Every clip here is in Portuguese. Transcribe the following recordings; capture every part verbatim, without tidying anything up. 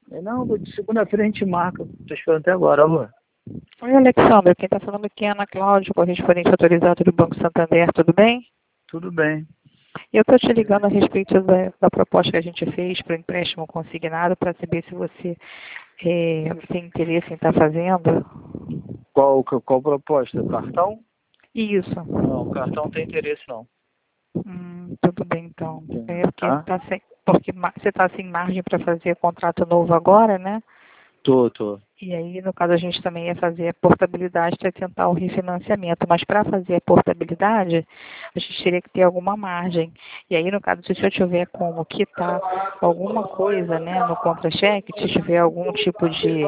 Ele, não, de segunda-feira a gente marca. Tô esperando até agora, alô. Oi, Alexandre. Quem está falando aqui é Ana Cláudia, correspondente autorizado do Banco Santander. Tudo bem? Tudo bem. Eu estou te ligando a respeito da, da proposta que a gente fez para o empréstimo consignado para saber se você é, tem interesse em estar fazendo. Qual, qual proposta? Cartão? Isso. Não, cartão não tem interesse não. Hum, tudo bem, então. Tem, É porque, tá? tá sem, porque ma- você está sem margem para fazer contrato novo agora, né? Tô, tô. E aí, no caso, a gente também ia fazer a portabilidade para tentar o refinanciamento. Mas para fazer a portabilidade, a gente teria que ter alguma margem. E aí, no caso, se eu tiver como quitar alguma coisa, né, no contra-cheque, se tiver algum tipo de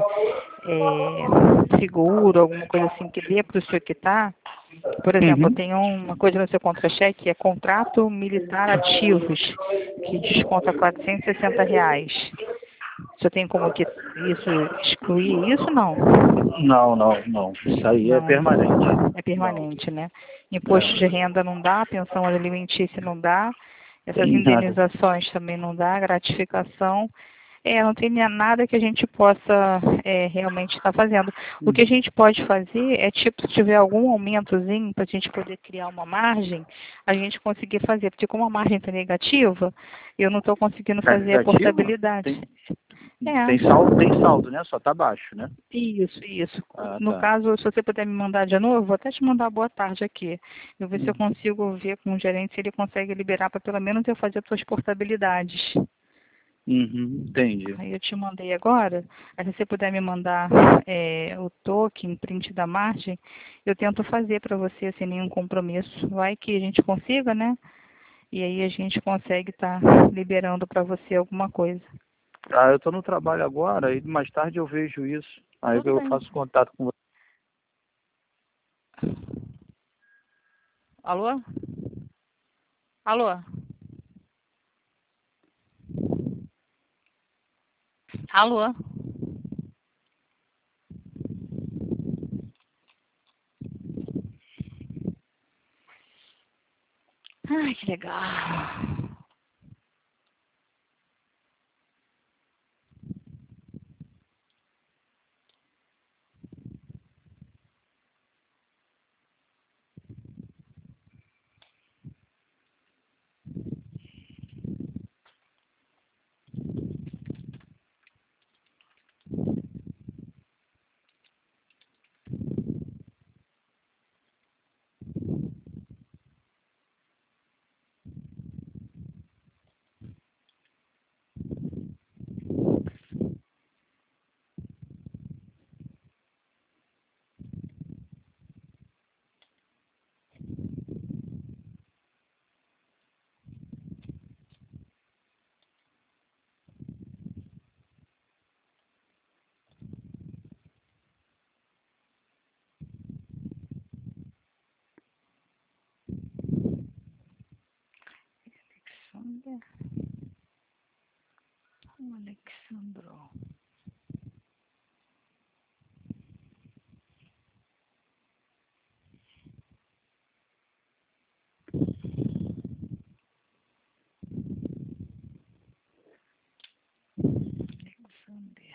é, seguro, alguma coisa assim que dê para o senhor quitar, por exemplo, Uhum. tem uma coisa no seu contra-cheque, é contrato militar ativos, que desconta quatrocentos e sessenta reais. O senhor tem como que isso, excluir isso? Não. Não, não, não. Isso aí é Não, permanente. é Não. permanente, né? Imposto de É. renda não dá, pensão alimentícia não dá, essas Tem nada. indenizações também não dá, gratificação. É, não tem nada que a gente possa é, realmente estar fazendo. O que a Uhum. gente pode fazer é, tipo, se tiver algum aumentozinho para a gente poder criar uma margem, a gente conseguir fazer. Porque como a margem está negativa, eu não estou conseguindo Tá fazer a negativo? portabilidade. Tem, tem saldo, tem É. saldo, né? Só tá baixo, né? Isso, isso. Ah, No tá. caso, se você puder me mandar de novo, vou até te mandar boa tarde aqui. Eu ver se eu Uhum. consigo ver com o gerente se ele consegue liberar para pelo menos eu fazer as suas portabilidades. Uhum. Entendi. Aí eu te mandei agora. Aí se você puder me mandar é, o token, print da margem, eu tento fazer para você sem nenhum compromisso. Vai que a gente consiga, né? E aí a gente consegue estar liberando para você alguma coisa. Ah, eu tô no trabalho agora e mais tarde eu vejo isso. Aí Tudo eu bem. faço contato com você. Alô? Alô? Alô? Ai, que legal. Alexander. Alexandro. Alexander.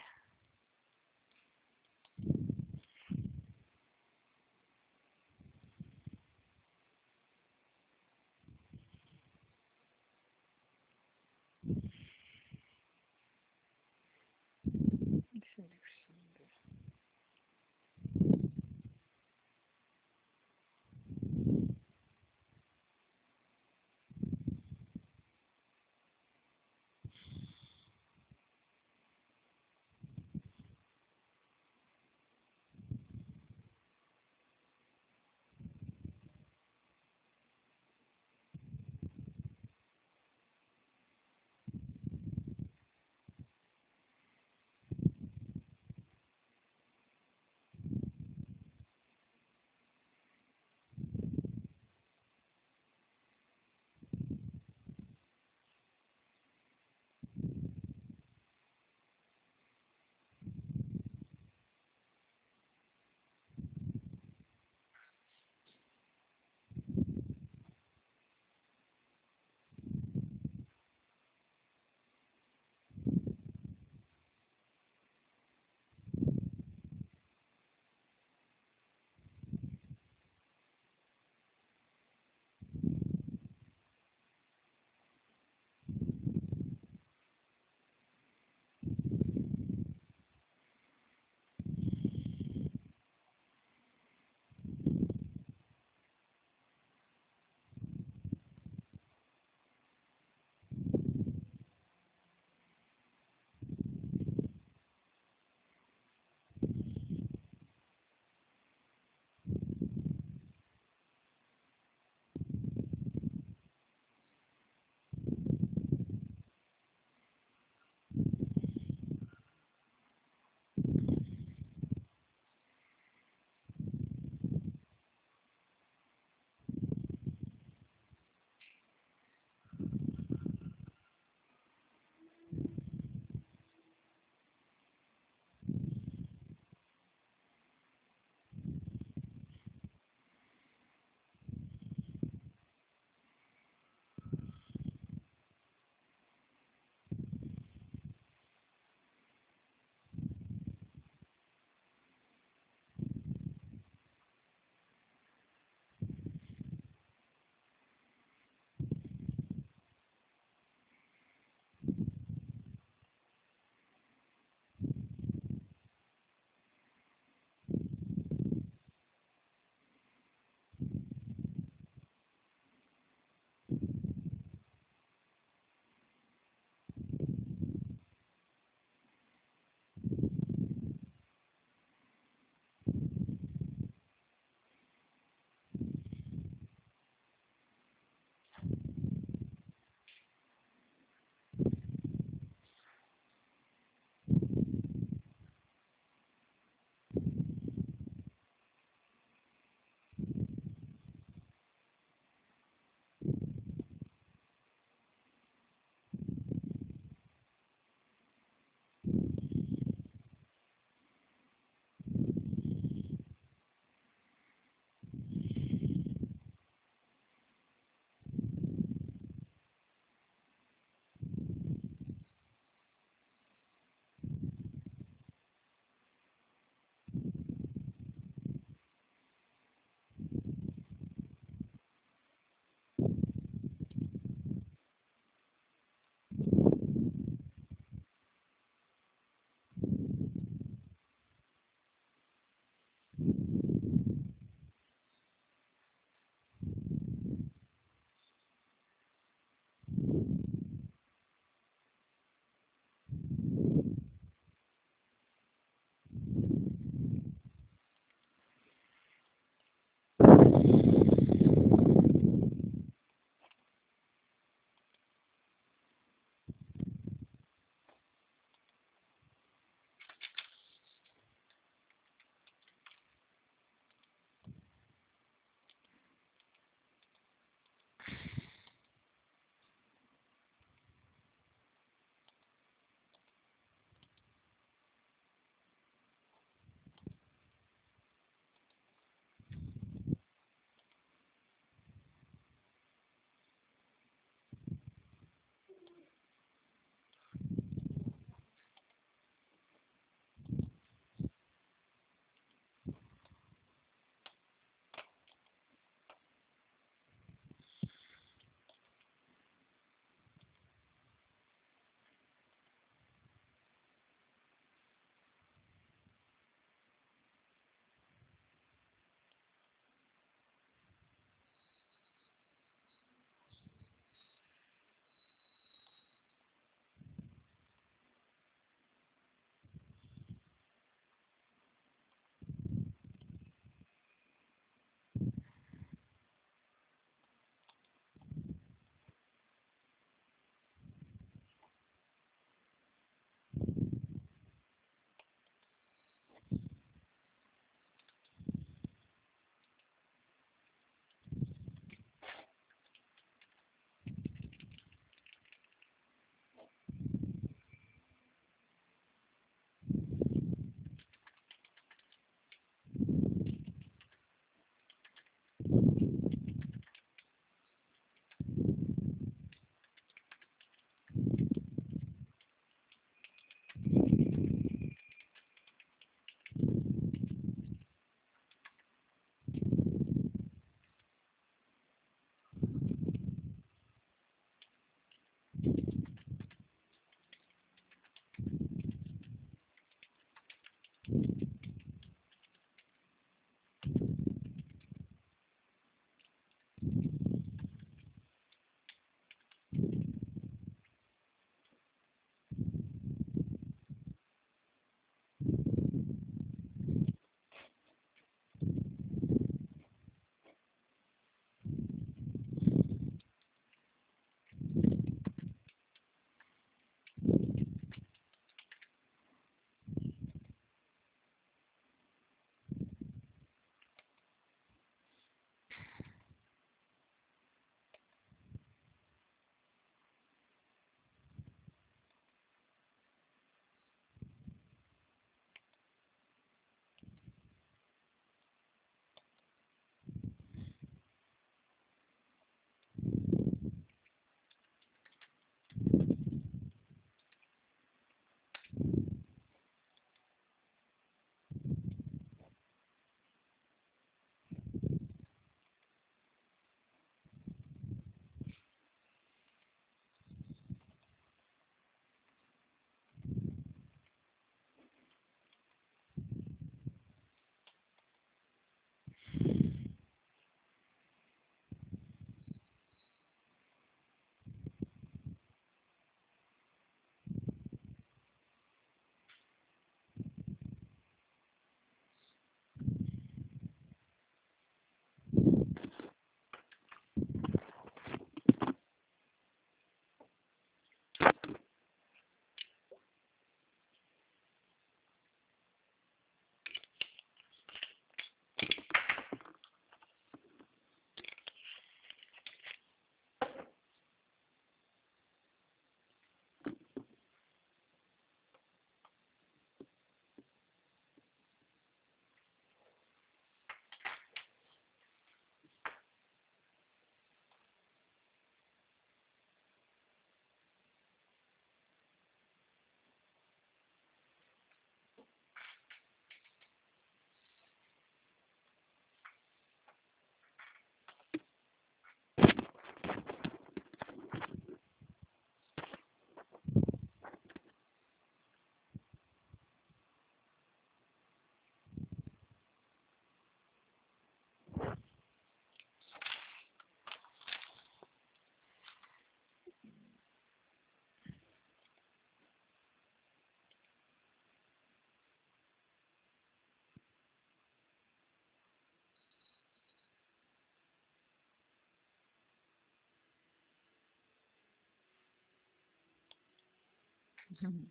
Uhum.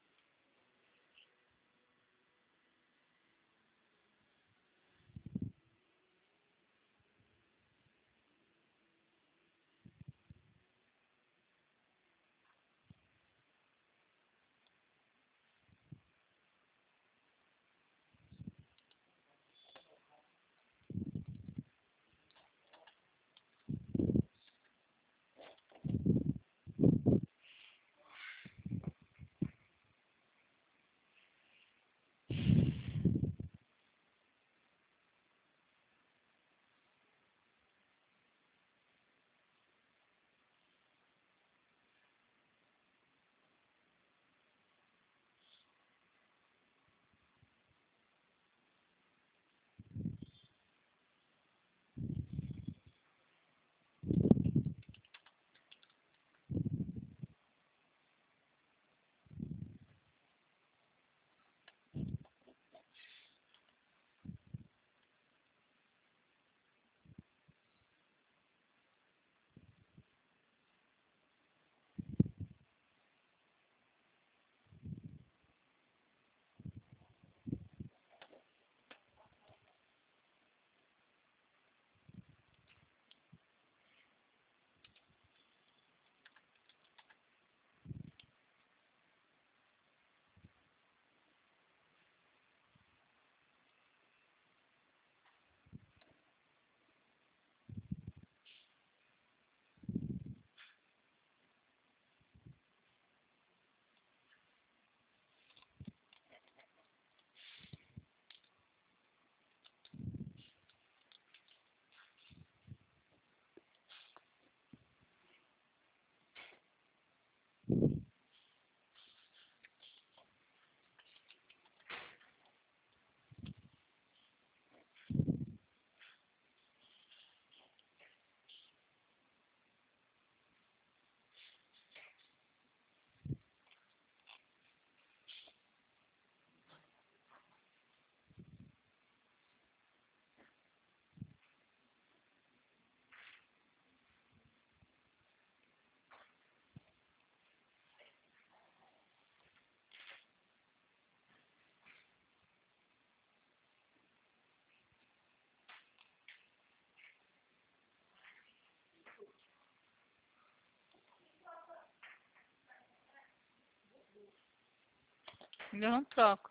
Eu não troco.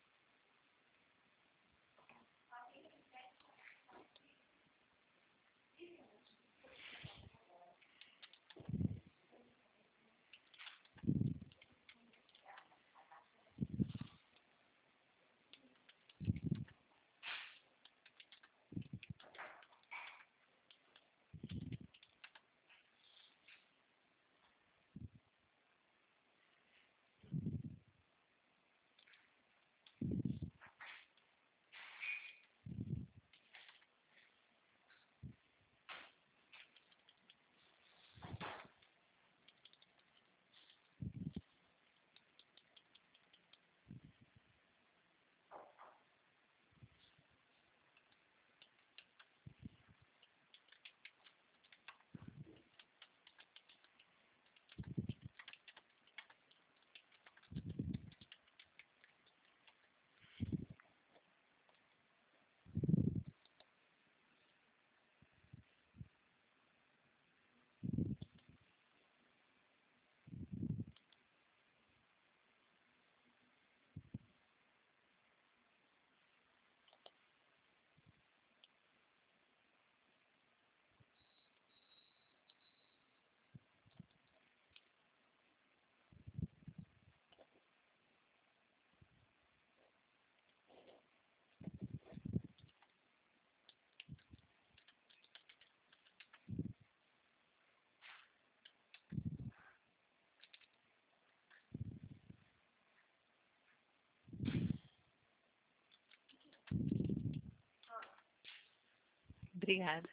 Obrigada.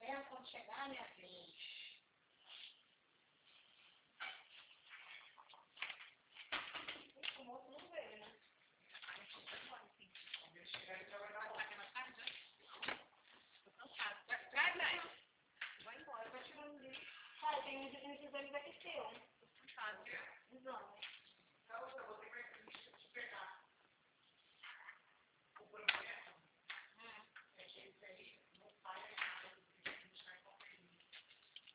É, quando chegar, minha vez. O moço não veio, né? Traz, Nath. Vai embora, vai tirar um dia. Ah, tem uns exames aqui seu. Exame. O projeto? Hum. É que eles aí não fazem nada. Eles não estão conseguindo. Tá, tem que ver. Não sai nada. Vai embora, vai tirar um dia. Tá, tem uns exames aqui seu. Exame. Exame. Tá, você vai ter que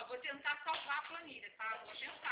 vou tentar salvar a planilha, tá? Vou tentar.